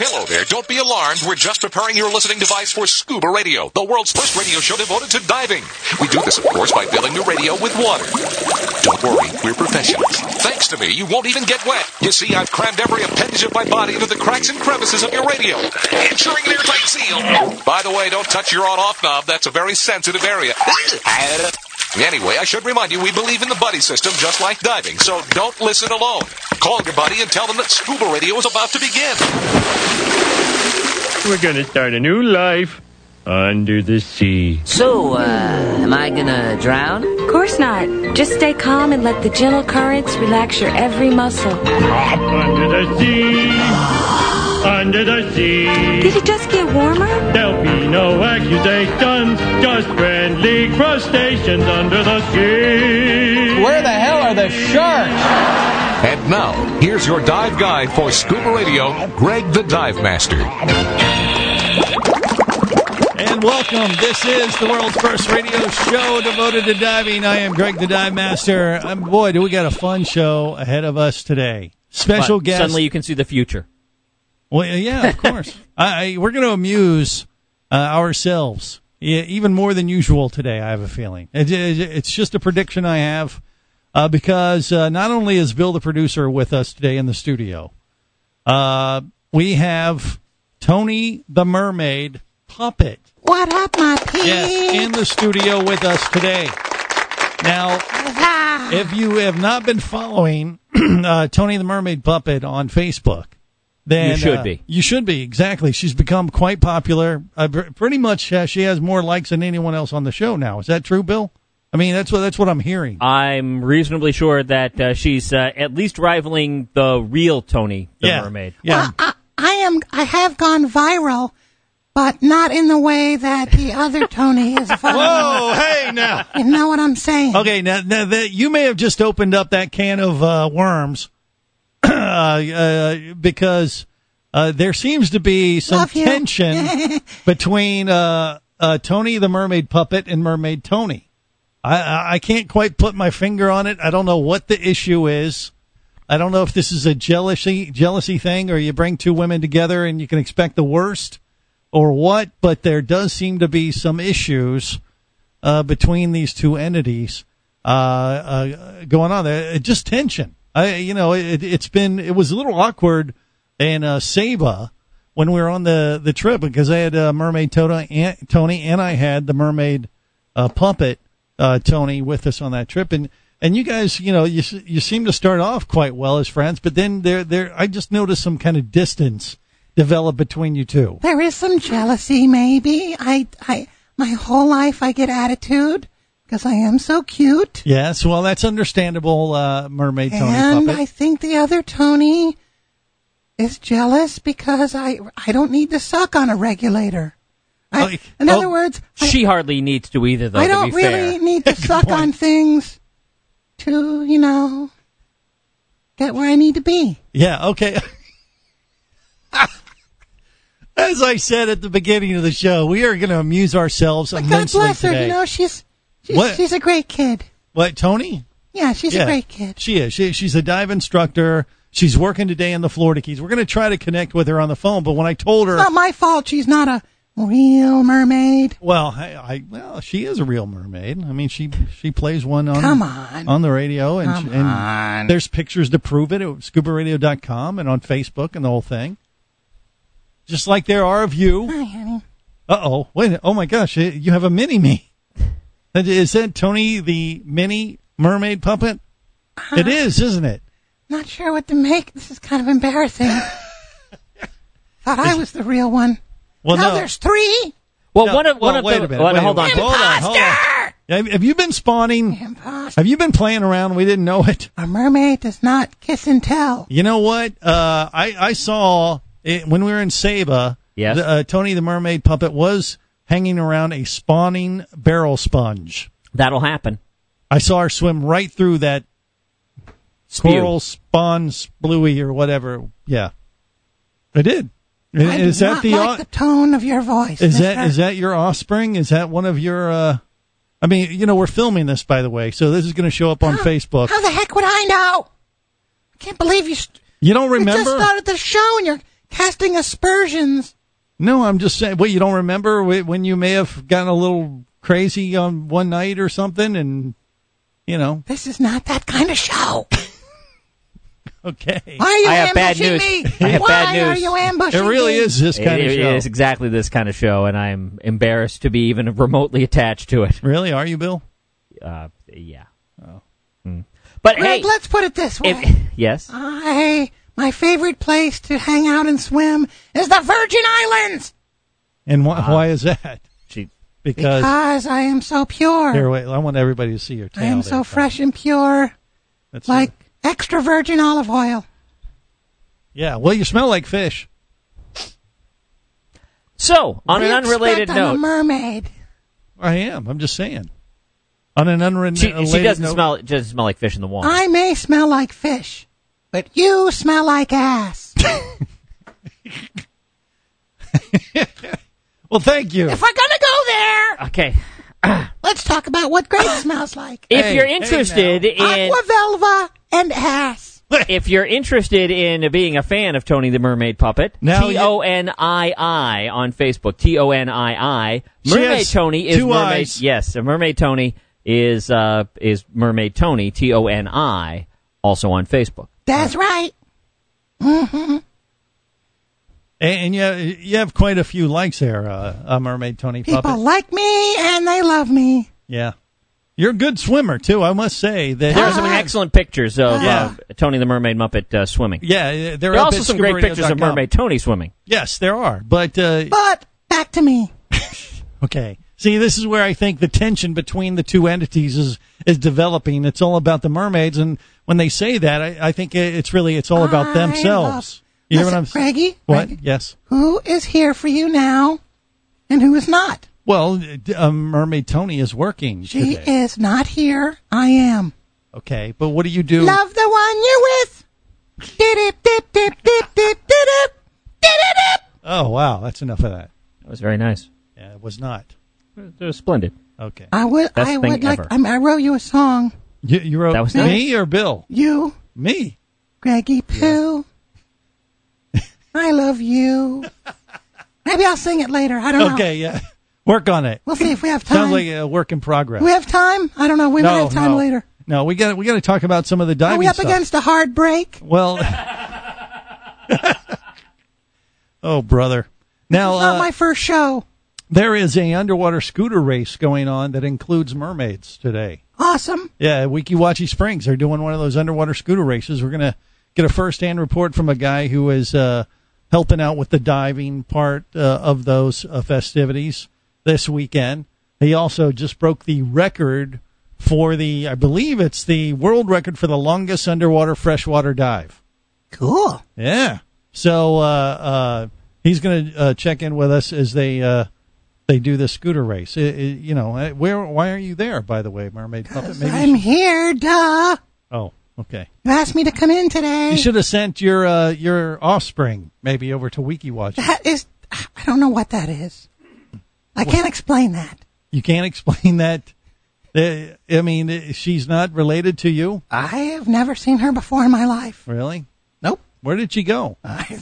Hello there. Don't be alarmed. We're just preparing your listening device for Scuba Radio, the world's first radio show devoted to diving. We do this, of course, by filling the radio with water. Don't worry, we're professionals. Thanks to me, you won't even get wet. You see, I've crammed every appendage of my body into the cracks and crevices of your radio, ensuring an airtight seal. By the way, don't touch your on-off knob. That's a very sensitive area. Anyway, I should remind you, we believe in the buddy system just like diving, so don't listen alone. Call your buddy and tell them that Scuba Radio is about to begin. We're gonna start a new life under the sea. So, am I gonna drown? Of course not. Just stay calm and let the gentle currents relax your every muscle. Under the sea. Under the sea. Did it just get warmer? There'll be no accusations, just friendly crustaceans under the sea. Where the hell are the sharks? And now, here's your dive guide for Scuba Radio, Greg the Dive Master. And welcome. This is the world's first radio show devoted to diving. I am Greg the Dive Master. Boy, do we got a fun show ahead of us today. Special guest. Suddenly you can see the future. Well, yeah, of course. We're going to amuse ourselves, even more than usual today, I have a feeling. It's just a prediction I have, because not only is Bill the producer with us today in the studio, we have Tony the Mermaid Puppet. What up, my pea? Yes, in the studio with us today. Now, if you have not been following Tony the Mermaid Puppet on Facebook, then you should be. You should be, exactly. She's become quite popular. Pretty much, she has more likes than anyone else on the show now. Is that true, Bill? I mean, that's what I'm hearing. I'm reasonably sure that she's at least rivaling the real Tony the Mermaid. Yeah. Well, I have gone viral, but not in the way that the other Tony is viral. Whoa, hey, now. You know what I'm saying? Okay, now you may have just opened up that can of worms. Because there seems to be some tension between Tony the Mermaid Puppet and Mermaid Tony. I can't quite put my finger on it. I don't know what the issue is. I don't know if this is a jealousy thing, or you bring two women together and you can expect the worst, or what. But there does seem to be some issues between these two entities going on there. Just tension. It was a little awkward in Saba when we were on the trip, because I had Mermaid Tony and I had the Mermaid Puppet Tony with us on that trip, and you guys, you seem to start off quite well as friends, but then I just noticed some kind of distance develop between you two. There is some jealousy, maybe. My whole life I get attitude, because I am so cute. Yes, well, that's understandable, Mermaid Tony and Puppet. I think the other Tony is jealous because I don't need to suck on a regulator. In other words, she hardly needs to either, though. I don't really need to suck on things to, get where I need to be. Yeah, okay. As I said at the beginning of the show, we are going to amuse ourselves immensely God bless today. her. She's a great kid. What, Tony? Yeah, she's a great kid. She is. She's a dive instructor. She's working today in the Florida Keys. We're going to try to connect with her on the phone, but when I told her... It's not my fault she's not a real mermaid. Well, well, she is a real mermaid. I mean, she plays one on the radio, and there's pictures to prove it at scubaradio.com and on Facebook and the whole thing. Just like there are of you. Hi, honey. Uh-oh. Wait. Oh, my gosh. You have a mini-me. Is that Tony the mini mermaid puppet? It is, isn't it? Not sure what to make. This is kind of embarrassing. Thought I was the real one. Well, no. There's three. Well, no, one of wait a minute. Hold on. Imposter! Have you been spawning? Imposter. Have you been playing around? We didn't know it. A mermaid does not kiss and tell. You know what? I saw it when we were in Saba. Yes. Tony the Mermaid Puppet was hanging around a spawning barrel sponge. That'll happen. I saw her swim right through that coral spawn spluey or whatever. Yeah, I did. I do not like the tone of your voice. Is that your offspring? Is that one of your? I mean, we're filming this, by the way, so this is going to show up on Facebook. How the heck would I know? I can't believe you. You don't remember? You just started the show and you're casting aspersions. No, I'm just saying. Well, you don't remember when you may have gotten a little crazy on one night or something, and This is not that kind of show. Okay. Why are you I have bad ambushing news. me? I have Why bad news. are you ambushing It really me? is this kind of show. It is exactly this kind of show, and I'm embarrassed to be even remotely attached to it. Really? Are you, Bill? Yeah. Oh. But Greg, hey, let's put it this way. yes. My favorite place to hang out and swim is the Virgin Islands. And why is that? Because I am so pure. here, wait. I want everybody to see your tail. I am there, so Tom. fresh and pure, That's like extra virgin olive oil. Yeah. Well, you smell like fish. So, on What do an you unrelated expect I'm a note, mermaid. I am. I'm just saying. On an unrelated she doesn't note, smell like fish in the water. I may smell like fish, but you smell like ass. Well, thank you. If we're gonna go there, Okay. let's talk about what Greg smells like. If Hey, you're hey, interested in Aquavelva and ass. if you're interested in being a fan of Tony the Mermaid Puppet, Now you- TONII on Facebook, TONII. She Mermaid has Tony is two Mermaid. eyes. Yes, Mermaid Tony is Mermaid Tony, TONI, also on Facebook. That's right. And you have quite a few likes there, Mermaid Tony People Puppet. like me and they love me. Yeah. You're a good swimmer, too, I must say. That There are some excellent pictures of Yeah. Tony the Mermaid Muppet swimming. Yeah, there There are also some great pictures of Mermaid Tony swimming. Yes, there are. But, But back to me. okay. See, this is where I think the tension between the two entities is developing. It's all about the mermaids, and when they say that, I think it's all about themselves. You hear what I'm saying? Greggy? What? Greggy, Yes. who is here for you now and who is not? Well, Mermaid Tony is working She today. is not here. I am. Okay, but what do you do? Love the one you're with. Dip, dip, dip, dip, dip, dip, dip. Oh, wow, that's enough of that. That was very nice. Yeah, it was not. It was splendid. Okay. I would Best thing like. ever. I wrote you a song. You wrote That was me or Bill? You, Me. Greggy Pooh. I love you. Maybe I'll sing it later. I don't know. Okay, yeah. Work on it. We'll see if we have time. Sounds like a work in progress. Do we have time? I don't know. We might No, have time no. later. No, we got to talk about some of the diving Are we up stuff. against a hard break? Well, oh brother. Now It's not my first show. there is a underwater scooter race going on that includes mermaids today. Awesome. Yeah, Weeki Wachee Springs. They're doing one of those underwater scooter races. We're gonna get a first-hand report from a guy who is helping out with the diving part of those festivities this weekend. He also just broke the record for I believe it's the world record for the longest underwater freshwater dive. Cool. Yeah. So he's going to check in with us as they do the scooter race. Why are you there, by the way, Mermaid Puppet? Maybe I'm here, duh. Oh, okay. You asked me to come in today. You should have sent your offspring maybe over to Weeki Wachee. That is, I don't know what that is. I can't explain that. You can't explain that. I mean, she's not related to you, I have never seen her before in my life. really? Nope. Where did she go?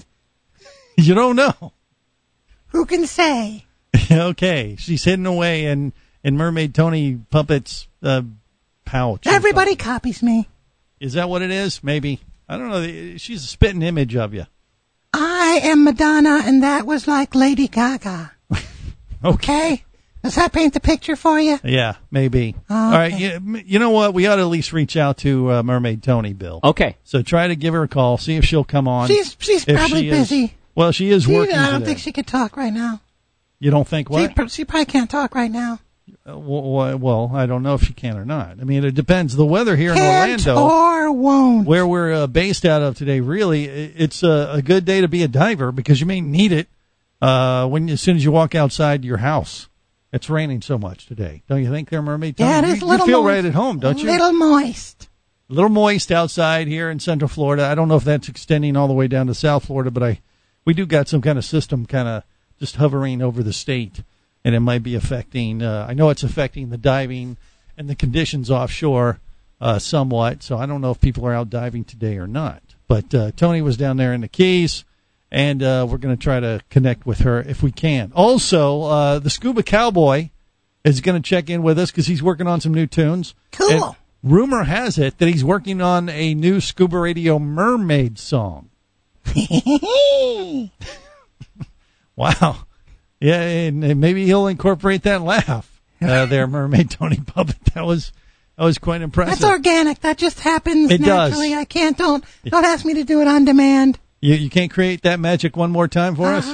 You don't know. Who can say? Okay, she's hidden away in Mermaid Tony Puppet's pouch. or Everybody something. copies me. Is that what it is? Maybe. I don't know. She's a spitting image of you. I am Madonna, and that was like Lady Gaga. Okay? Does that paint the picture for you? Yeah, maybe. Okay. All right. You know what? We ought to at least reach out to Mermaid Tony, Bill. Okay. So try to give her a call. See if she'll come on. She's If probably she is- busy. Well, she is working I don't today. think she could talk right now. You don't think what? She probably can't talk right now. Well, I don't know if she can or not. I mean, it depends. The weather here in Can't Orlando, or won't. where we're based out of today, really, it's a good day to be a diver because you may need it as soon as you walk outside your house. It's raining so much today, don't you think? There, Mermaid Tony? Yeah, it is You a little feel moist. right at home, don't you? A little moist. A little moist outside here in Central Florida. I don't know if that's extending all the way down to South Florida, but we do got some kind of system kind of just hovering over the state, and it might be affecting. I know it's affecting the diving and the conditions offshore somewhat. So I don't know if people are out diving today or not. But Tony was down there in the Keys, And we're going to try to connect with her if we can. Also, the Scuba Cowboy is going to check in with us because he's working on some new tunes. Cool. And rumor has it that he's working on a new Scuba Radio mermaid song. Wow. Yeah, and maybe he'll incorporate that laugh there, Mermaid Tony Puppet. That was quite impressive. That's organic. That just happens It naturally. does. I can't. Don't ask me to do it on demand. You can't create that magic one more time for us?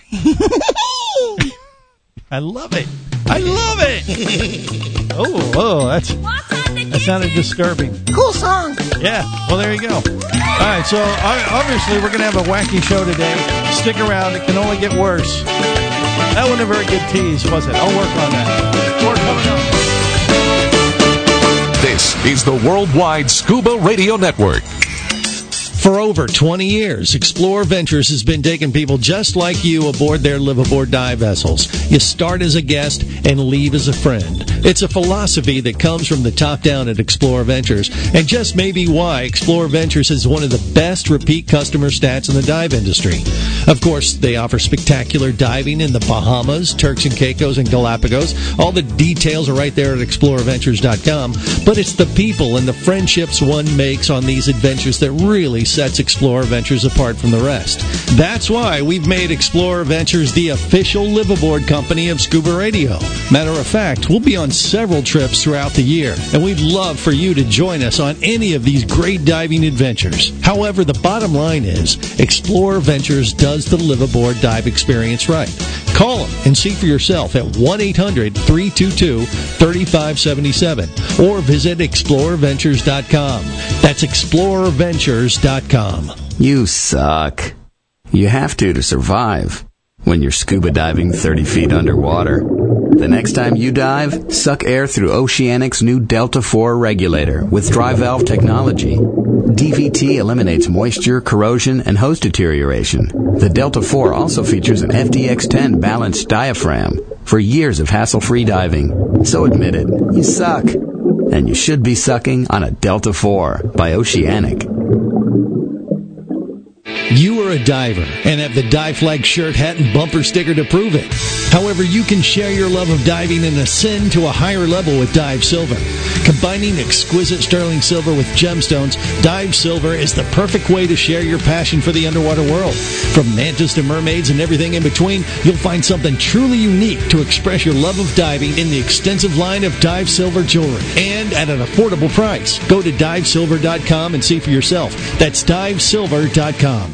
I love it. I love it. Oh, that sounded disturbing. Cool song. Yeah, well, there you go. All right, so obviously we're going to have a wacky show today. Stick around. It can only get worse. That wasn't a very good tease, was it? I'll work on that. More coming up. This is the Worldwide Scuba Radio Network. For over 20 years, Explorer Ventures has been taking people just like you aboard their live-aboard dive vessels. You start as a guest and leave as a friend. It's a philosophy that comes from the top down at Explorer Ventures, and just maybe why Explorer Ventures has one of the best repeat customer stats in the dive industry. Of course, they offer spectacular diving in the Bahamas, Turks and Caicos, and Galapagos. All the details are right there at explorerventures.com, but it's the people and the friendships one makes on these adventures that really sets Explorer Ventures apart from the rest. That's why we've made Explorer Ventures the official live-aboard company of Scuba Radio. Matter of fact, we'll be on several trips throughout the year, and we'd love for you to join us on any of these great diving adventures. However, the bottom line is, Explorer Ventures does the live-aboard dive experience right. Call them and see for yourself at 1-800-322-3577 or visit explorerventures.com. That's explorerventures.com. You suck. You have to survive when you're scuba diving 30 feet underwater. The next time you dive, suck air through Oceanic's new Delta IV regulator with dry valve technology. DVT eliminates moisture, corrosion, and hose deterioration. The Delta IV also features an FDX10 balanced diaphragm for years of hassle-free diving. So admit it, you suck. And you should be sucking on a Delta IV by Oceanic. You are a diver and have the Dive Flag shirt, hat, and bumper sticker to prove it. However, you can share your love of diving and ascend to a higher level with Dive Silver. Combining exquisite sterling silver with gemstones, Dive Silver is the perfect way to share your passion for the underwater world. From mantas to mermaids and everything in between, you'll find something truly unique to express your love of diving in the extensive line of Dive Silver jewelry, and at an affordable price. Go to divesilver.com and see for yourself. That's divesilver.com.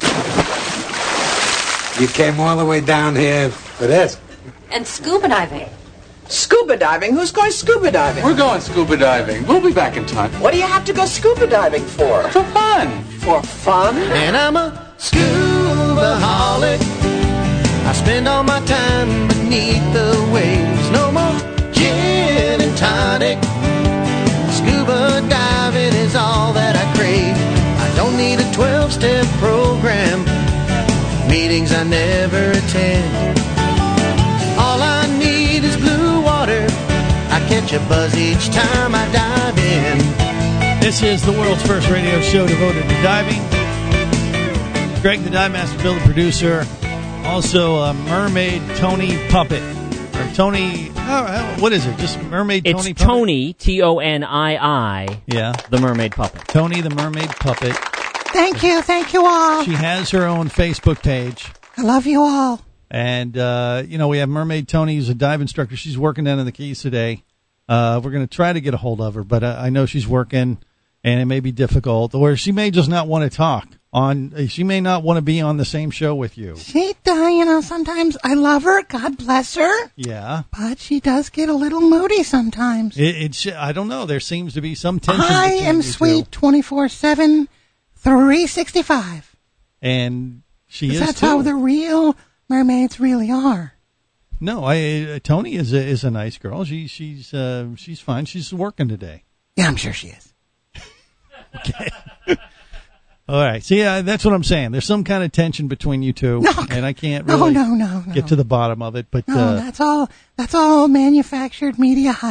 You came all the way down here for this? And scuba diving. Scuba diving? Who's going scuba diving? We're going scuba diving. We'll be back in time. What do you have to go scuba diving for? For fun. For fun? And I'm a scuba-holic. I spend all my time beneath the waves. No more gin and tonic. Scuba diving is all that I crave. I don't need a 12-step program. Meetings I never attend. All I need is blue water. I catch a buzz each time I dive in. This is the world's first radio show devoted to diving. Greg the Dive Master, Bill the producer. Also, Mermaid Tony Puppet. Or Tony, what is it? Just Mermaid Tony Puppet? It's Tony, Tonii. Yeah. The Mermaid Puppet. Tony the Mermaid Puppet. Thank you all. She has her own Facebook page. I love you all. And, we have Mermaid Tony, who's a dive instructor. She's working down in the Keys today. We're going to try to get a hold of her, but I know she's working, and it may be difficult. Or she may just not want to talk. She may not want to be on the same show with you. She, sometimes I love her. God bless her. Yeah. But she does get a little moody sometimes. I don't know. There seems to be some tension. I am sweet 24/7, 365. And she is That's too. how the real mermaids really are. No, Tony is a nice girl. She's fine. She's working today. Yeah, I'm sure she is. Okay. All right. See, that's what I'm saying. There's some kind of tension between you two, and I can't really no. get to the bottom of it. But no, that's all manufactured media hype.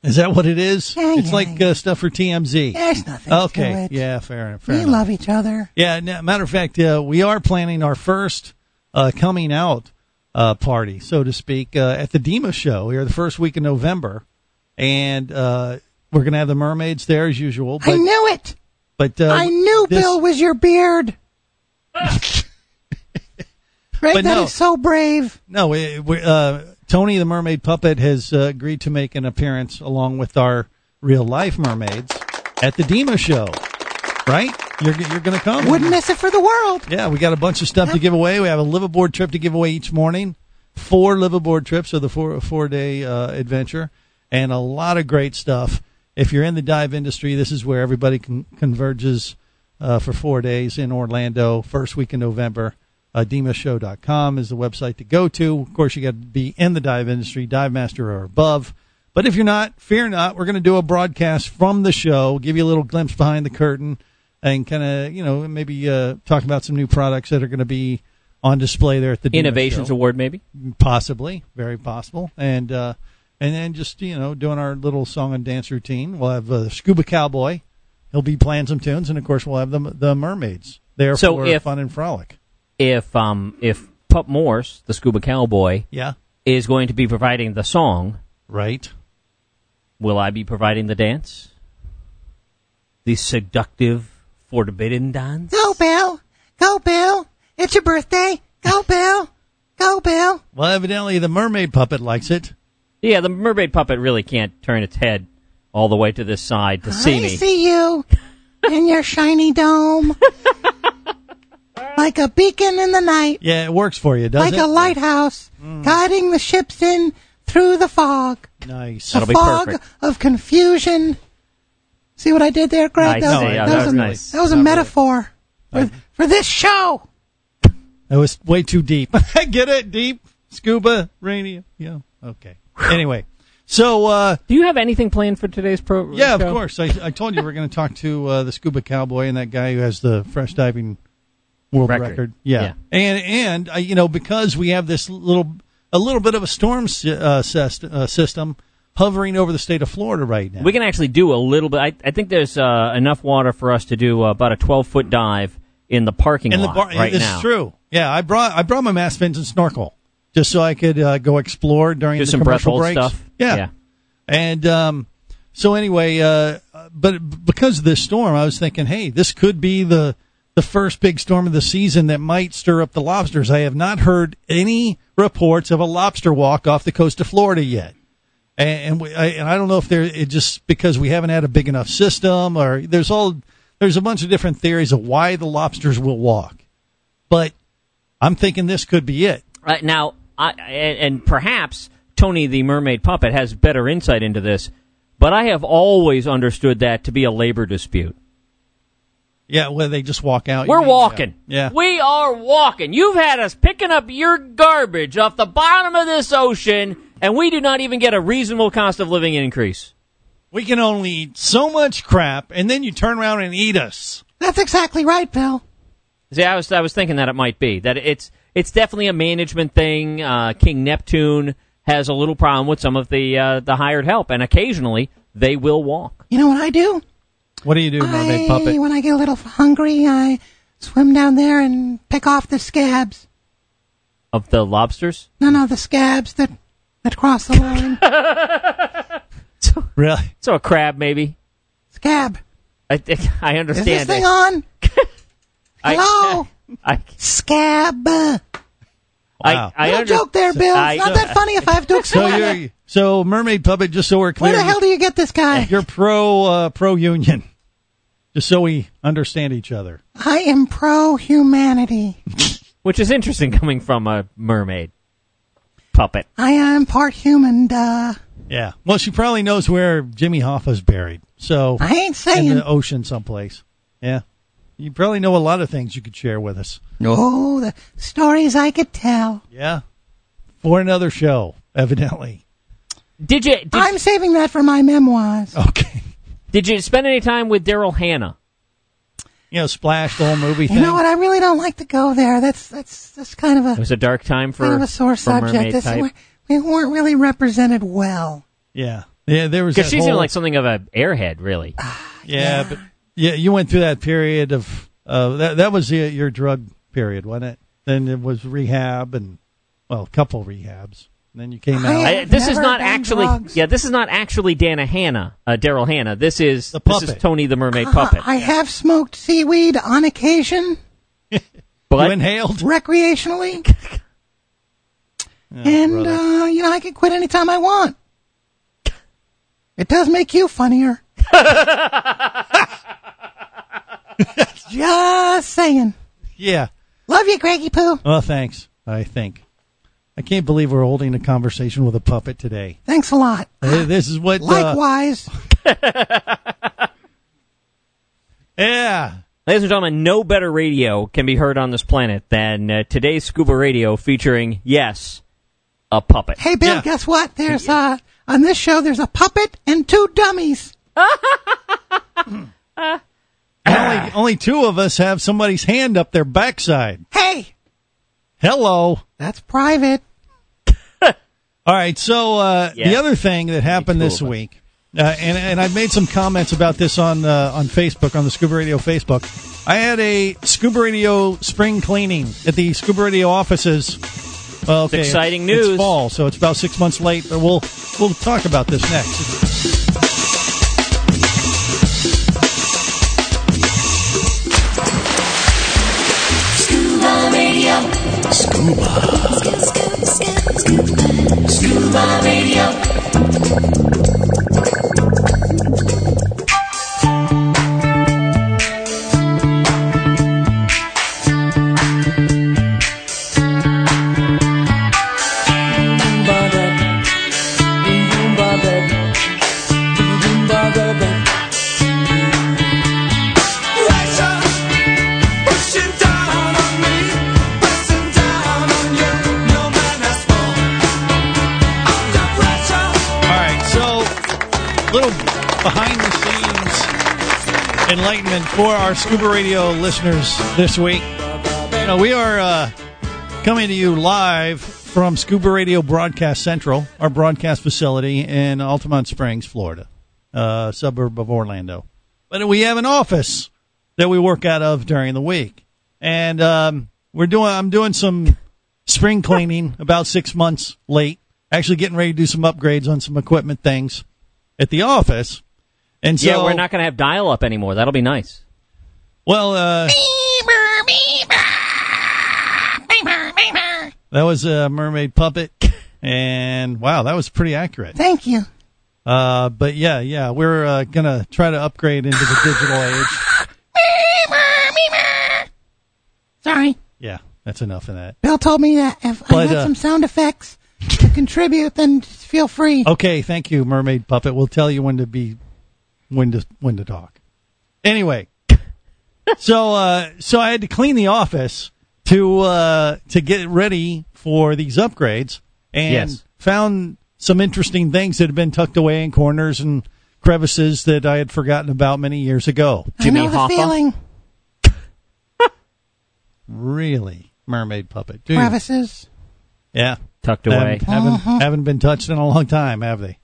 Is that what it is? Yeah, it's like stuff for TMZ. There's nothing Okay. to it. Yeah, fair enough. We love each other. Yeah, matter of fact, we are planning our first coming out party, so to speak, at the Dima show here the first week in November. And we're going to have the mermaids there as usual. But, I knew it. But I knew Bill was your beard. Right? But That no. is so brave. No, Tony the Mermaid Puppet has agreed to make an appearance along with our real-life mermaids at the Dima show. Right? You're going to come. Wouldn't miss it for the world. Yeah, we got a bunch of stuff to give away. We have a liveaboard trip to give away each morning. 4 liveaboard trips, so the four-day adventure. And a lot of great stuff. If you're in the dive industry, this is where everybody converges for 4 days in Orlando, first week in November. DimaShow.com is the website to go to. Of course, you got to be in the dive industry, Dive Master or above. But if you're not, fear not. We're going to do a broadcast from the show, give you a little glimpse behind the curtain, and kind of, maybe talk about some new products that are going to be on display there at the Dima Innovations show. Award, maybe? Possibly. Very possible. And then just, doing our little song and dance routine. We'll have Scuba Cowboy. He'll be playing some tunes. And, of course, we'll have the mermaids there for fun and frolic. If Pup Morse, the Scuba Cowboy, is going to be providing the song, right? Will I be providing the dance? The seductive, forbidden dance? Go, Bill. Go, Bill. It's your birthday. Go, Bill. Go, Bill. Well, evidently the mermaid puppet likes it. Yeah, the mermaid puppet really can't turn its head all the way to this side to see me. I see you in your shiny dome. Like a beacon in the night. Yeah, it works for you, doesn't it? Like a lighthouse guiding the ships in through the fog. Nice. That'll be fog perfect. Of confusion. See what I did there, Greg? Nice. That was a metaphor for this show. That was way too deep. I get it. Deep. Scuba. Radio. Yeah. Okay. Anyway. So, do you have anything planned for today's program? Yeah, of course. I told you we're going to talk to the Scuba Cowboy and that guy who has the fresh diving world record. Yeah. And because we have this a little bit of a storm system hovering over the state of Florida right now. We can actually do a little bit. I think there's enough water for us to do about a 12-foot dive in the parking lot right now. This is true. Yeah, I brought my mask fins and snorkel just so I could go explore during the commercial breaks. Stuff. Yeah. And so anyway, but because of this storm, I was thinking, hey, this could be the first big storm of the season that might stir up the lobsters. I have not heard any reports of a lobster walk off the coast of Florida yet. And I don't know if it's just because we haven't had a big enough system, or there's a bunch of different theories of why the lobsters will walk. But I'm thinking this could be it. Now, and perhaps Tony the Mermaid Puppet has better insight into this, but I have always understood that to be a labor dispute. Yeah, where they just walk out. We're walking. Yeah. We are walking. You've had us picking up your garbage off the bottom of this ocean, and we do not even get a reasonable cost of living increase. We can only eat so much crap, and then you turn around and eat us. That's exactly right, Bill. See, I was thinking that it might be. That it's definitely a management thing. King Neptune has a little problem with some of the hired help, and occasionally they will walk. You know what I do? What do you do, Mermaid Puppet? When I get a little hungry, I swim down there and pick off the scabs. Of the lobsters? No, the scabs that cross the line. Really? So a crab, maybe? Scab. I understand. Is this thing on? Hello? Scab. Wow. No joke there, Bill. It's not that funny if I have to explain it. So Mermaid Puppet, just so we're clear. Where the hell do you get this guy? You're pro-union. Just so we understand each other. I am pro-humanity. Which is interesting coming from a mermaid puppet. I am part human, duh. Yeah. Well, she probably knows where Jimmy Hoffa's buried. So I ain't saying. In the ocean someplace. Yeah. You probably know a lot of things you could share with us. Oh, the stories I could tell. Yeah. For another show, evidently. I'm saving that for my memoirs. Okay. Did you spend any time with Daryl Hannah? Splash, the whole movie thing. You know what? I really don't like to go there. That's kind of a. It was a dark time for kind of a sore subject. We weren't really represented well. Yeah. Yeah, there was because that she's whole, like something of an airhead, really. Yeah, but you went through that period of that was your drug period, wasn't it? Then it was rehab and a couple rehabs. And then you came out. This is not actually this is not actually Daryl Hannah. This is Tony the Mermaid Puppet. I have smoked seaweed on occasion. But you inhaled recreationally. And I can quit anytime I want. It does make you funnier. Just saying. Yeah. Love you, Greggy Poo. Well, thanks. I can't believe we're holding a conversation with a puppet today. Thanks a lot. This is what... Likewise. Yeah. Ladies and gentlemen, no better radio can be heard on this planet than today's Scuba Radio featuring, a puppet. Hey, Bill, guess what? There's on this show, there's a puppet and 2 dummies. Only 2 of us have somebody's hand up their backside. Hey! Hello. That's private. All right, so the other thing that happened this week, and I've made some comments about this on Facebook, on the Scuba Radio Facebook. I had a Scuba Radio spring cleaning at the Scuba Radio offices. Well, okay, exciting news. It's fall, so it's about 6 months late, but we'll talk about this next. Scuba Radio. Scuba Radio. Enlightenment for our Scuba Radio listeners this week. We are coming to you live from Scuba Radio Broadcast Central, our broadcast facility in Altamont Springs, Florida, suburb of Orlando. But we have an office that we work out of during the week, and I'm doing some spring cleaning about 6 months late. Actually, getting ready to do some upgrades on some equipment things at the office. And so, we're not going to have dial-up anymore. That'll be nice. Well, that was a mermaid puppet, and wow, that was pretty accurate. Thank you. But we're going to try to upgrade into the digital age. Sorry. Yeah, that's enough of that. Bill told me that if I had some sound effects to contribute, then just feel free. Okay, thank you, mermaid puppet. We'll tell you when to talk. Anyway, so I had to clean the office to get ready for these upgrades, and found some interesting things that had been tucked away in corners and crevices that I had forgotten about many years ago. Jimmy Hoffa? Feeling. Really, mermaid puppet? Crevices. Yeah, tucked away. Haven't been touched in a long time, have they?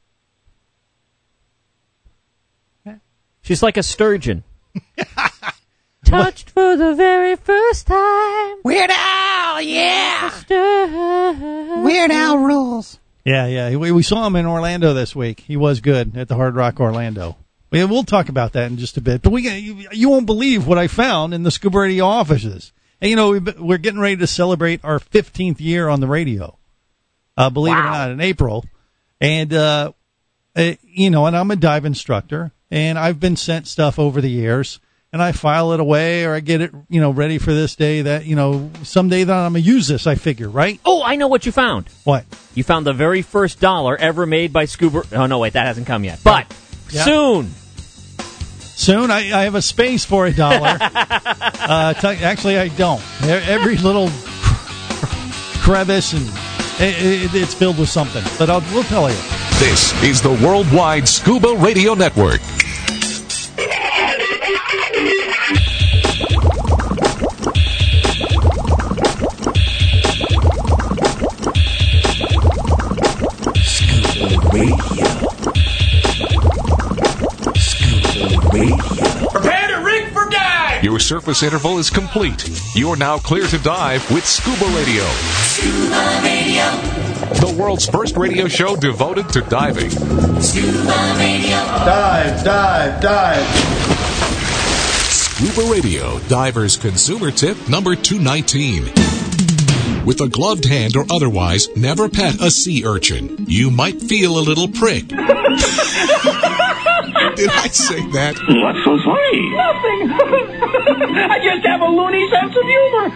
She's like a sturgeon. Touched for the very first time. Weird Al, yeah. Weird Al rules. Yeah. We saw him in Orlando this week. He was good at the Hard Rock Orlando. We'll talk about that in just a bit. But you won't believe what I found in the Scuba Radio offices. And, we're getting ready to celebrate our 15th year on the radio. Believe it or not, in April. And, and I'm a dive instructor. And I've been sent stuff over the years, and I file it away, or I get it, ready for this day that, someday that I'm going to use this, I figure, right? Oh, I know what you found. What? You found the very first dollar ever made by Scuba... Oh, no, wait, that hasn't come yet. But soon. Soon? I have a space for $1. Actually, I don't. Every little crevice, and it's filled with something. But we'll tell you. This is the Worldwide Scuba Radio Network. Scuba Radio. surface interval is complete. You're now clear to dive with Scuba Radio. Scuba Radio. The world's first radio show devoted to diving. Scuba Radio. Dive, dive, dive. Scuba Radio, diver's consumer tip number 219. With a gloved hand or otherwise, never pet a sea urchin. You might feel a little prick. Did I say that? What's so funny? Nothing. I just have a loony sense of humor.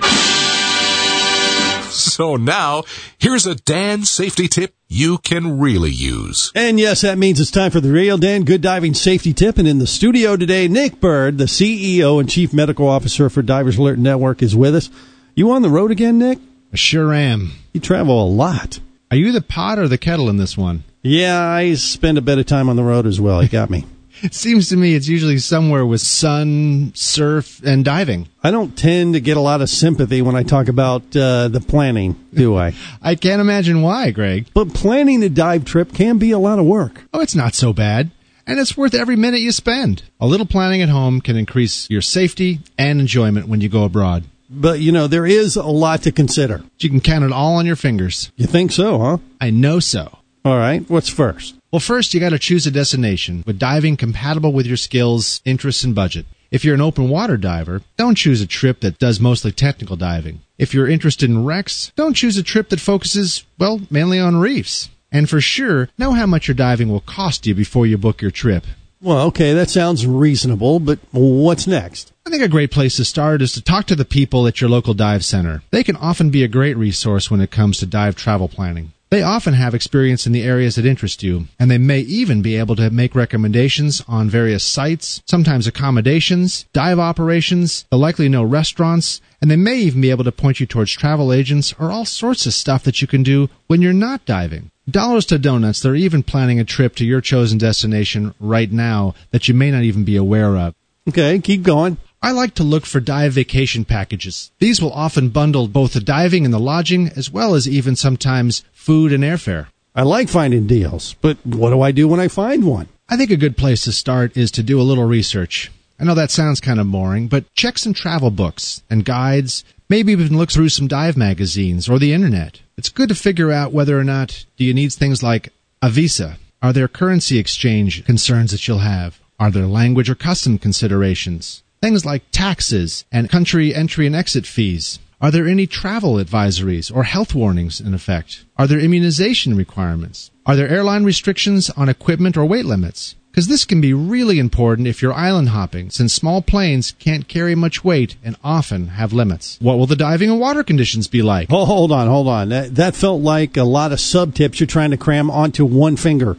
So now, here's a Dan safety tip you can really use. And yes, that means it's time for the real Dan Good Diving Safety Tip. And in the studio today, Nick Bird, the CEO and Chief Medical Officer for Divers Alert Network, is with us. You on the road again, Nick? I sure am. You travel a lot. Are you the pot or the kettle in this one? Yeah, I spend a bit of time on the road as well. You got me. It seems to me it's usually somewhere with sun, surf, and diving. I don't tend to get a lot of sympathy when I talk about the planning, do I? I can't imagine why, Greg. But planning a dive trip can be a lot of work. Oh, it's not so bad. And it's worth every minute you spend. A little planning at home can increase your safety and enjoyment when you go abroad. But, you know, there is a lot to consider. You can count it all on your fingers. You think so, huh? I know so. All right. What's first? Well, first, you got to choose a destination with diving compatible with your skills, interests, and budget. If you're an open water diver, don't choose a trip that does mostly technical diving. If you're interested in wrecks, don't choose a trip that focuses, well, mainly on reefs. And for sure, know how much your diving will cost you before you book your trip. Well, okay, that sounds reasonable, but what's next? I think a great place to start is to talk to the people at your local dive center. They can often be a great resource when it comes to dive travel planning. They often have experience in the areas that interest you, and they may even be able to make recommendations on various sites, sometimes accommodations, dive operations, they'll likely know restaurants, and they may even be able to point you towards travel agents or all sorts of stuff that you can do when you're not diving. Dollars to donuts, they're even planning a trip to your chosen destination right now that you may not even be aware of. Okay, keep going. I like to look for dive vacation packages. These will often bundle both the diving and the lodging, as well as even sometimes food and airfare. I like finding deals, but what do I do when I find one? I think a good place to start is to do a little research. I know that sounds kind of boring, but check some travel books and guides. Maybe even look through some dive magazines or the internet. It's good to figure out whether or not do you need things like a visa. Are there currency exchange concerns that you'll have? Are there language or custom considerations? Things like taxes and country entry and exit fees. Are there any travel advisories or health warnings in effect? Are there immunization requirements? Are there airline restrictions on equipment or weight limits? Because this can be really important if you're island hopping, since small planes can't carry much weight and often have limits. What will the diving and water conditions be like? Oh, hold on. That felt like a lot of sub-tips you're trying to cram onto one finger.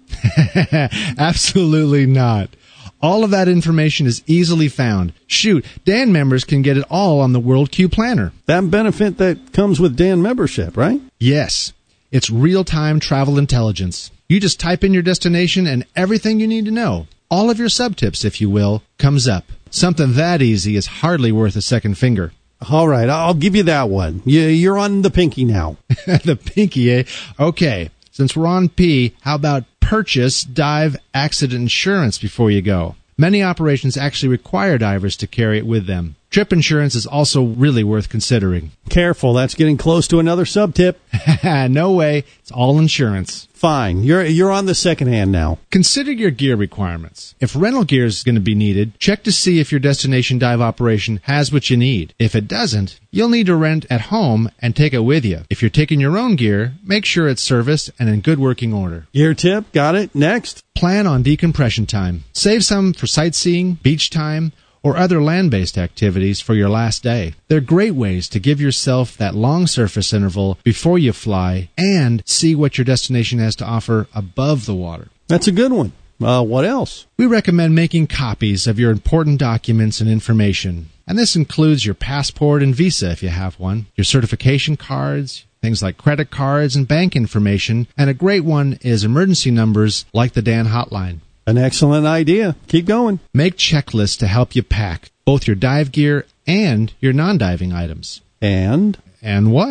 Absolutely not. All of that information is easily found. Shoot, Dan members can get it all on the World Q Planner. That benefit that comes with Dan membership, right? Yes. It's real-time travel intelligence. You just type in your destination and everything you need to know, all of your sub-tips, if you will, comes up. Something that easy is hardly worth a second finger. All right, I'll give you that one. You're on the pinky now. The pinky, eh? Okay, since we're on P, how about purchase dive accident insurance before you go? Many operations actually require divers to carry it with them. Trip insurance is also really worth considering. Careful, that's getting close to another sub-tip. No way, it's all insurance. Fine, you're on the second hand now. Consider your gear requirements. If rental gear is going to be needed, check to see if your destination dive operation has what you need. If it doesn't, you'll need to rent at home and take it with you. If you're taking your own gear, make sure it's serviced and in good working order. Gear tip, got it. Next. Plan on decompression time. Save some for sightseeing, beach time, or other land-based activities for your last day. They're great ways to give yourself that long surface interval before you fly and see what your destination has to offer above the water. That's a good one. What else? We recommend making copies of your important documents and information. And this includes your passport and visa if you have one, your certification cards, things like credit cards and bank information, and a great one is emergency numbers like the Dan Hotline. An excellent idea. Keep going. Make checklists to help you pack both your dive gear and your non-diving items. And what?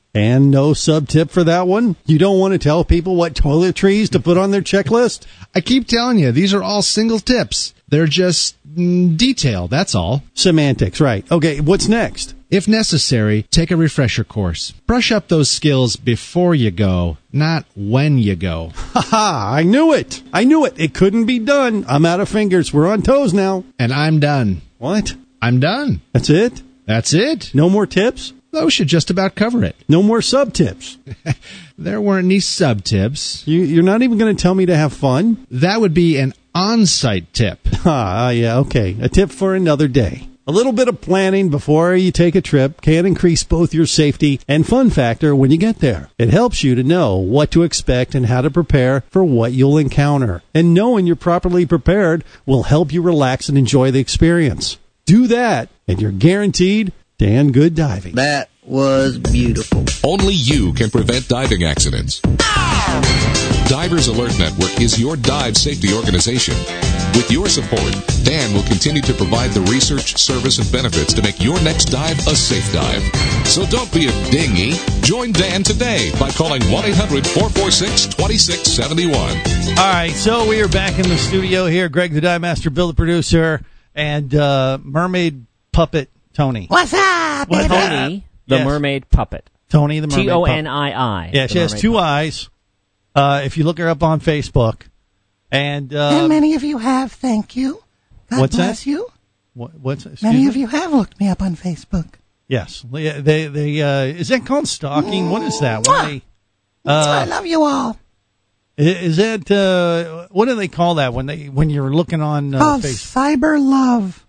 And no sub-tip for that one? You don't want to tell people what toiletries to put on their checklist? I keep telling you, these are all single tips. They're just detail, that's all. Semantics, right. Okay, what's next? If necessary, take a refresher course. Brush up those skills before you go, not when you go. Ha-ha, I knew it. It couldn't be done. I'm out of fingers. We're on toes now. And I'm done. What? I'm done. That's it? That's it. No more tips? Those should just about cover it. No more sub-tips? There weren't any sub-tips. You're not even going to tell me to have fun? That would be an on-site tip. Yeah, okay. A tip for another day. A little bit of planning before you take a trip can increase both your safety and fun factor when you get there. It helps you to know what to expect and how to prepare for what you'll encounter. And knowing you're properly prepared will help you relax and enjoy the experience. Do that, and you're guaranteed damn good diving. That was beautiful. Only you can prevent diving accidents. Divers Alert Network is your dive safety organization. With your support, Dan will continue to provide the research, service, and benefits to make your next dive a safe dive. So don't be a dinghy. Join Dan today by calling 1-800-446-2671. All right, so we are back in the studio here. Greg the Dive Master, Bill the producer, and Mermaid Puppet Tony. What's up, baby? Tony, the mermaid puppet. Tony, the mermaid puppet. Tonii. Yeah, she has two eyes. If you look her up on Facebook. And many of you have, thank you. God what's bless that? you. What's that? Many of you have looked me up on Facebook. Yes. They is that called stalking? What is that? I love you all. Is that what do they call that when you're looking on called Facebook? Cyber love.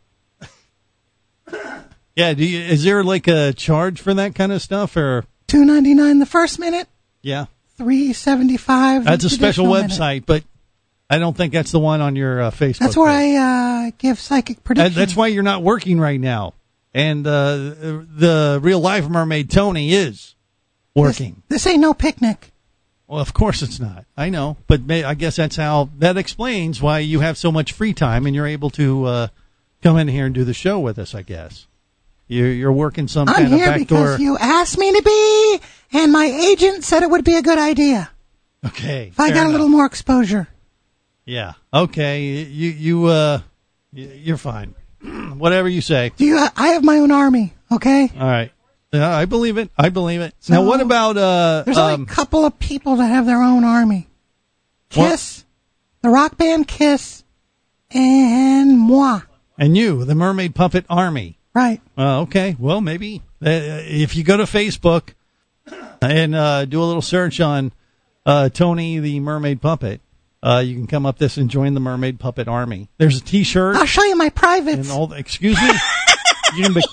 Yeah, is there like a charge for that kind of stuff or $2.99 the first minute? Yeah. $3.75. That's a special website, minute. but I don't think that's the one on your Facebook. That's where I give psychic predictions. That's why you're not working right now, and the real life mermaid Tony is working. This ain't no picnic. Well, of course it's not. I know, but I guess that explains why you have so much free time and you're able to come in here and do the show with us. I guess you're working some kind of backdoor. I'm here because you asked me to be, and my agent said it would be a good idea. Okay, if I got a little more exposure. Yeah. Okay. You're fine. Whatever you say. I have my own army. Okay. All right. Yeah, I believe it. So now, what about there's only a couple of people that have their own army. Kiss, the rock band Kiss, and moi. And you, the Mermaid Puppet Army. Right. Okay. Well, maybe if you go to Facebook and do a little search on Tony the Mermaid Puppet, you can come up this and join the Mermaid Puppet Army. There's a T-shirt. I'll show you my privates. And excuse me. You can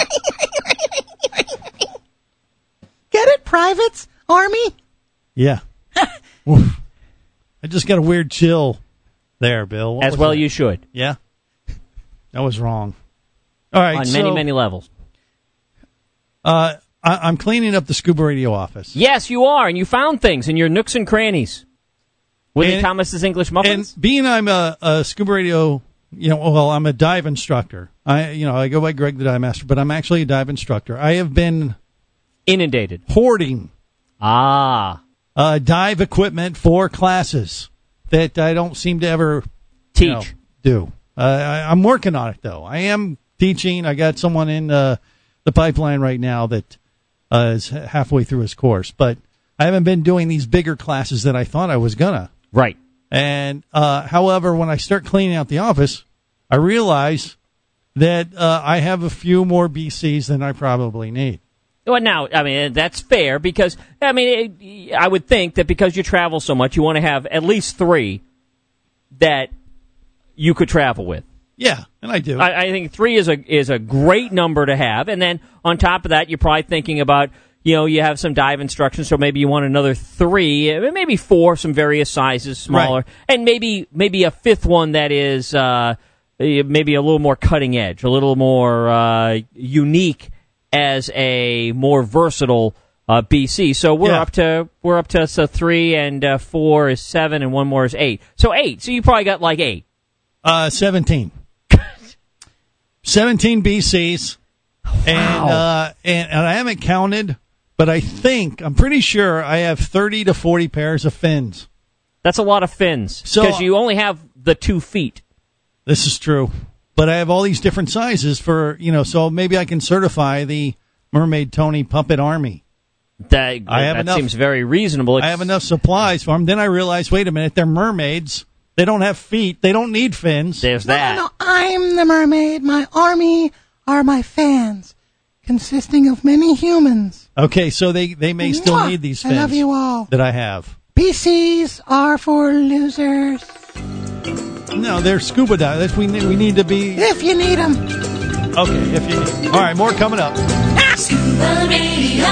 Get it, privates, army. Yeah. I just got a weird chill there, Bill. As well, you should. Yeah. That was wrong. All right. On many levels. I'm cleaning up the Scuba Radio office. Yes, you are, and you found things in your nooks and crannies. Willie Thomas's English Muffins. And being I'm a Scuba Radio, I'm a dive instructor. I go by Greg the Dive Master, but I'm actually a dive instructor. I have been inundated, hoarding dive equipment for classes that I don't seem to ever teach. Do. I'm working on it though. I am teaching. I got someone in the pipeline right now that is halfway through his course, but I haven't been doing these bigger classes that I thought I was gonna. Right. And however, when I start cleaning out the office, I realize that I have a few more BCs than I probably need. Well, now, that's fair because, I would think that because you travel so much, you want to have at least 3 that you could travel with. Yeah, and I do. I think 3 is a great number to have. And then on top of that, you're probably thinking about, you have some dive instructions, so maybe you want another 3, maybe 4, some various sizes, smaller, right. And maybe a 5th one that is maybe a little more cutting edge, a little more unique as a more versatile BC. So we're up to 3 and 4 is 7 and 1 more is 8. So 8. So you probably got like 8. 17. 17 BCs. Wow. And I haven't counted but I'm pretty sure I have 30 to 40 pairs of fins. That's a lot of fins, because you only have the 2 feet. This is true. But I have all these different sizes for, so maybe I can certify the Mermaid Tony Puppet Army. That seems very reasonable. I have enough supplies for them. Then I realized, wait a minute, they're mermaids. They don't have feet. They don't need fins. There's that. No, I'm the mermaid. My army are my fans, consisting of many humans. Okay, so they may still need these fins. I love you all. That I have. PCs are for losers. No, they're scuba divers. We need to be... If you need them. Okay, if you need them. All right, more coming up. Scuba Radio.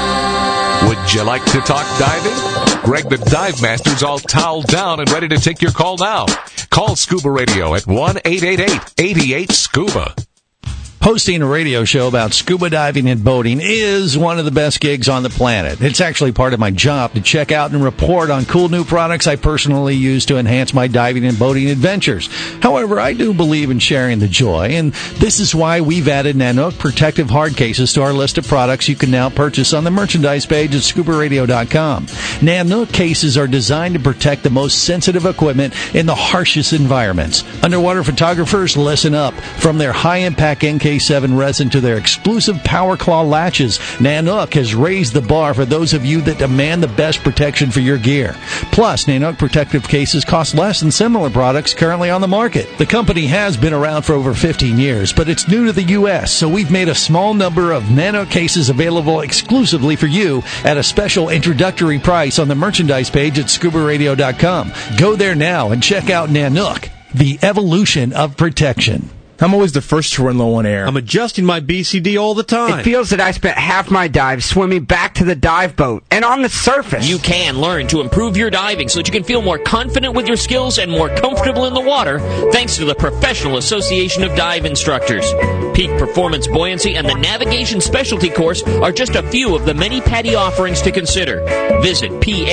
Would you like to talk diving? Greg the Dive Master's all toweled down and ready to take your call now. Call Scuba Radio at 1-888-88-SCUBA. Hosting a radio show about scuba diving and boating is one of the best gigs on the planet. It's actually part of my job to check out and report on cool new products I personally use to enhance my diving and boating adventures. However, I do believe in sharing the joy, and this is why we've added Nanook protective hard cases to our list of products you can now purchase on the merchandise page at scubaradio.com. Nanook cases are designed to protect the most sensitive equipment in the harshest environments. Underwater photographers, listen up. From their high-impact NK7 resin to their exclusive Power Claw latches, Nanook has raised the bar for those of you that demand the best protection for your gear. Plus, Nanook protective cases cost less than similar products currently on the market. The company has been around for over 15 years, but it's new to the U.S., so we've made a small number of Nanook cases available exclusively for you at a special introductory price on the merchandise page at scubaradio.com. Go there now and check out Nanook, the evolution of protection. I'm always the first to run low on air. I'm adjusting my BCD all the time. It feels that I spent half my dive swimming back to the dive boat and on the surface. You can learn to improve your diving so that you can feel more confident with your skills and more comfortable in the water thanks to the Professional Association of Dive Instructors. Peak Performance Buoyancy and the Navigation Specialty Course are just a few of the many PADI offerings to consider. Visit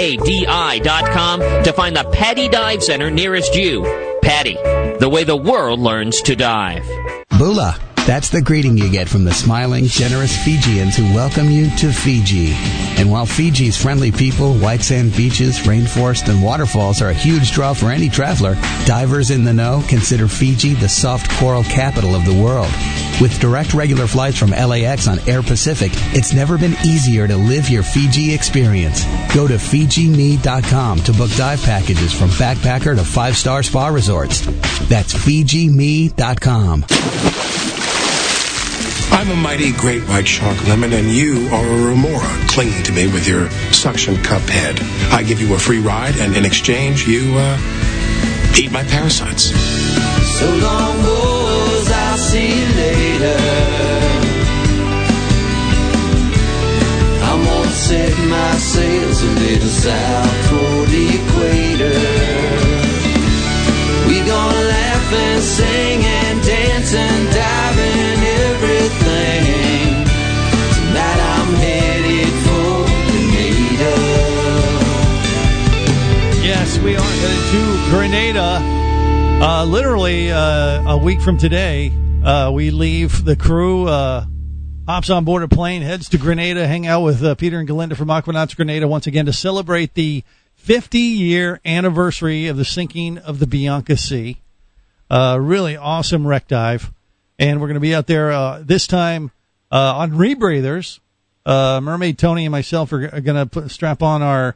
PADI.com to find the PADI Dive Center nearest you. PADI, the way the world learns to dive. Bula. That's the greeting you get from the smiling, generous Fijians who welcome you to Fiji. And while Fiji's friendly people, white sand beaches, rainforest, and waterfalls are a huge draw for any traveler, divers in the know consider Fiji the soft coral capital of the world. With direct regular flights from LAX on Air Pacific, it's never been easier to live your Fiji experience. Go to FijiMe.com to book dive packages from backpacker to 5-star spa resorts. That's FijiMe.com. I'm a mighty great white shark lemon, and you are a remora clinging to me with your suction cup head. I give you a free ride, and in exchange, you eat my parasites. So long, boys, I'll see you later. I'm gonna set my sails a little south toward the equator. We gonna laugh and sing and dance and dive in everything. Tonight I'm headed for Grenada. Yes, we are headed to Grenada. Literally a week from today, we leave the crew, hops on board a plane, heads to Grenada, hang out with Peter and Galinda from Aquanauts Grenada once again to celebrate the 50-year anniversary of the sinking of the Bianca C. Really awesome wreck dive. And we're going to be out there this time on rebreathers. Mermaid Tony and myself are going to strap on our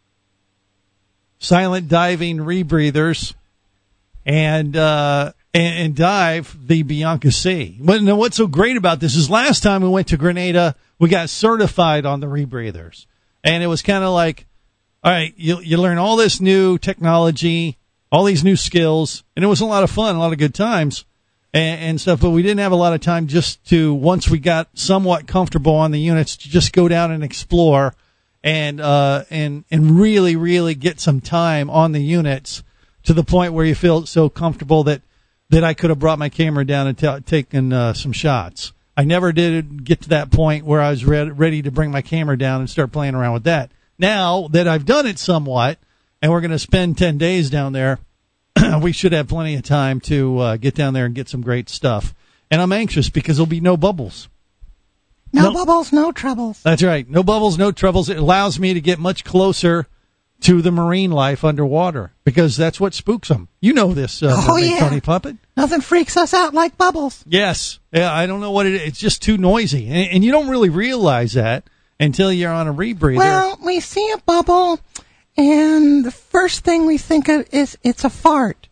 silent diving rebreathers and dive the Bianca C. But what's so great about this is last time we went to Grenada, we got certified on the rebreathers. And it was kind of like, all right, you learn all this new technology, all these new skills, and it was a lot of fun, a lot of good times and stuff, but we didn't have a lot of time just to, once we got somewhat comfortable on the units, to just go down and explore and really, really get some time on the units to the point where you feel so comfortable that I could have brought my camera down and taken some shots. I never did get to that point where I was ready to bring my camera down and start playing around with that. Now that I've done it somewhat, and we're going to spend 10 days down there, we should have plenty of time to get down there and get some great stuff. And I'm anxious because there'll be no bubbles. No No bubbles, no troubles. That's right. No bubbles, no troubles. It allows me to get much closer to the marine life underwater because that's what spooks them. You know this, Mermaid Tony Puppet. Nothing freaks us out like bubbles. Yes. Yeah, I don't know what it is. It's just too noisy. And you don't really realize that until you're on a rebreather. Well, we see a bubble, and the first thing we think of is it's a fart.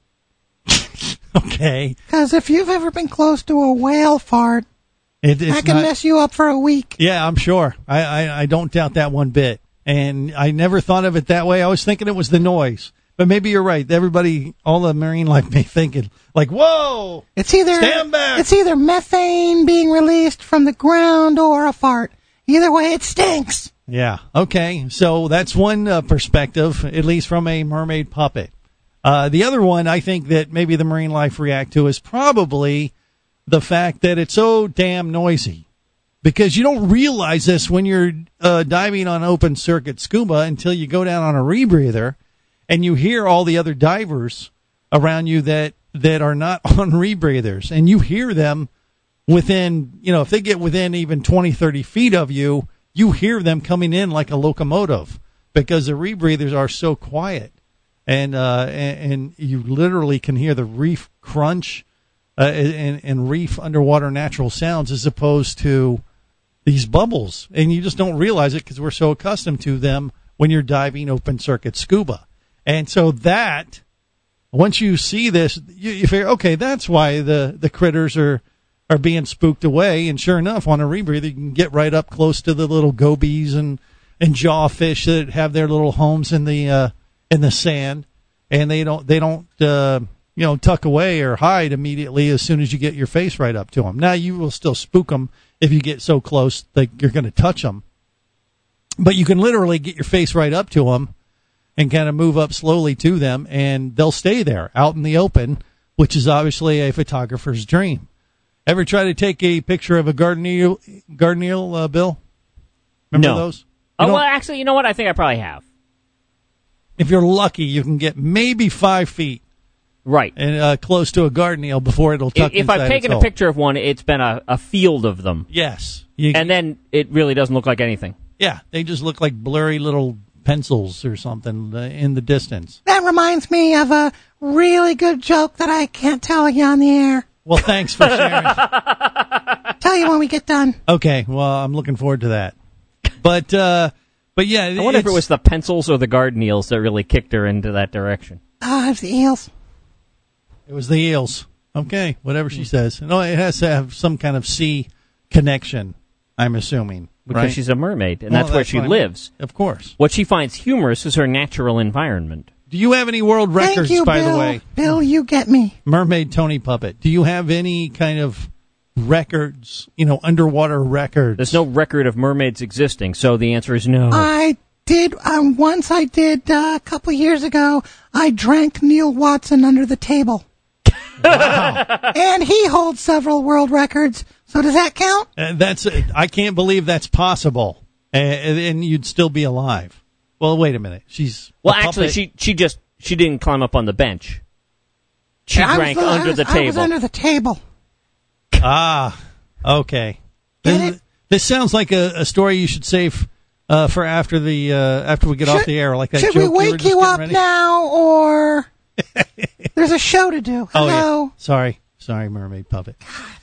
Okay. Because if you've ever been close to a whale fart, that can mess you up for a week. Yeah, I'm sure. I don't doubt that one bit. And I never thought of it that way. I was thinking it was the noise. But maybe you're right. Everybody, all the marine life may think it like, whoa, stand back. It's either methane being released from the ground or a fart. Either way, it stinks. Yeah. Okay. So that's one perspective, at least from a mermaid puppet. The other one I think that maybe the marine life react to is probably the fact that it's so damn noisy. Because you don't realize this when you're diving on open circuit scuba until you go down on a rebreather and you hear all the other divers around you that are not on rebreathers. And you hear them within, if they get within even 20, 30 feet of you, you hear them coming in like a locomotive because the rebreathers are so quiet. And you literally can hear the reef crunch and reef underwater natural sounds as opposed to these bubbles, and you just don't realize it because we're so accustomed to them when you're diving open circuit scuba. And so that, once you see this, you figure, okay, that's why the critters are being spooked away. And sure enough, on a rebreather, you can get right up close to the little gobies and jawfish that have their little homes in the sand, and they don't tuck away or hide immediately as soon as you get your face right up to them. Now you will still spook them if you get so close that you're going to touch them. But you can literally get your face right up to them and kind of move up slowly to them, and they'll stay there out in the open, which is obviously a photographer's dream. Ever try to take a picture of a garden eel, Bill? Remember those? Well, actually, you know what? I think I probably have. If you're lucky, you can get maybe 5 feet. Right. And close to a garden eel before it'll tuck inside. If I've taken a picture of one, it's been a field of them. Yes. And then it really doesn't look like anything. Yeah, they just look like blurry little pencils or something in the distance. That reminds me of a really good joke that I can't tell you on the air. Well, thanks for sharing. Tell you when we get done. Okay, well, I'm looking forward to that. But yeah. I wonder if it was the pencils or the garden eels that really kicked her into that direction. It's the eels. It was the eels. Okay, whatever she says. No, it has to have some kind of sea connection, I'm assuming. Because she's a mermaid, and that's where she lives. Of course. What she finds humorous is her natural environment. Do you have any world records, by Bill. the way? Bill, you get me. Mermaid Tony Puppet. Do you have any kind of records, underwater records? There's no record of mermaids existing, so the answer is no. I did, once I did, a couple years ago, I drank Neil Watson under the table. Wow. And he holds several world records. So does that count? I can't believe that's possible. And you'd still be alive. Well, wait a minute. Actually, she didn't climb up on the bench. She drank under the table. I was under the table. Ah, okay. This sounds like a story you should save for after we get off the air, like that joke. Should we wake you up now, or there's a show to do? Hello. Oh, yeah. Sorry, Mermaid Puppet.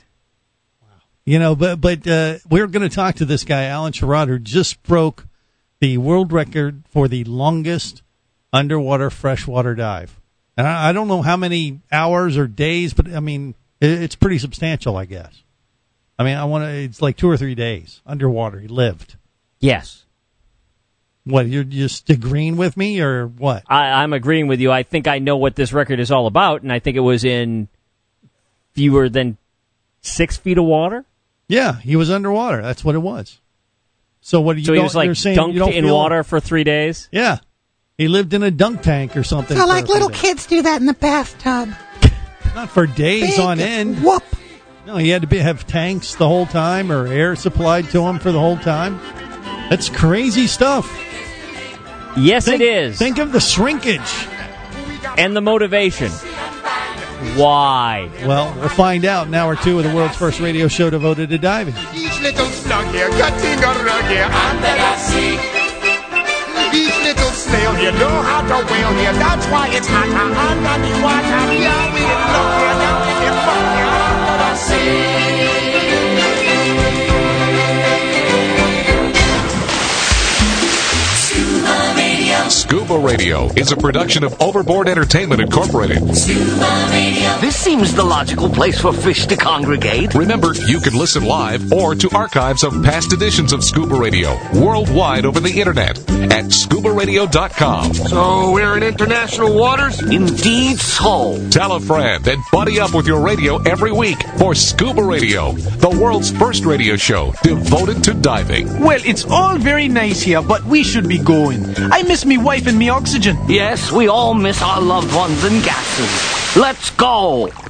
Wow. But we're going to talk to this guy, Alan Sherrod, who just broke the world record for the longest underwater freshwater dive. And I don't know how many hours or days, but I mean, it's pretty substantial, I guess. I mean, it's like 2 or 3 days underwater. He lived. Yes. What, you're just agreeing with me, or what? I'm agreeing with you. I think I know what this record is all about, and I think it was in fewer than 6 feet of water. Yeah, he was underwater. That's what it was. So what? So he was like dunked in water for 3 days. Yeah, he lived in a dunk tank or something. So like little kids do that in the bathtub. Not for days on end. Whoop. No, he had to have tanks the whole time or air supplied to him for the whole time. That's crazy stuff. Yes, it is. Think of the shrinkage. And the motivation. Why? Well, we'll find out in hour 2 of the world's first radio show devoted to diving. little slug here, cutting a rug here under the sea. Each little snail here know how to whale here. That's why it's hotter under the water. Yeah, we can look here, now we can fuck here under the sea. Scuba Radio is a production of Overboard Entertainment Incorporated. Scuba Radio. This seems the logical place for fish to congregate. Remember, you can listen live or to archives of past editions of Scuba Radio worldwide over the internet at scubaradio.com. So we're in international waters? Indeed so. Tell a friend and buddy up with your radio every week for Scuba Radio, the world's first radio show devoted to diving. Well, it's all very nice here, but we should be going. I miss me wife and me oxygen. Yes, we all miss our loved ones and gases. Let's go.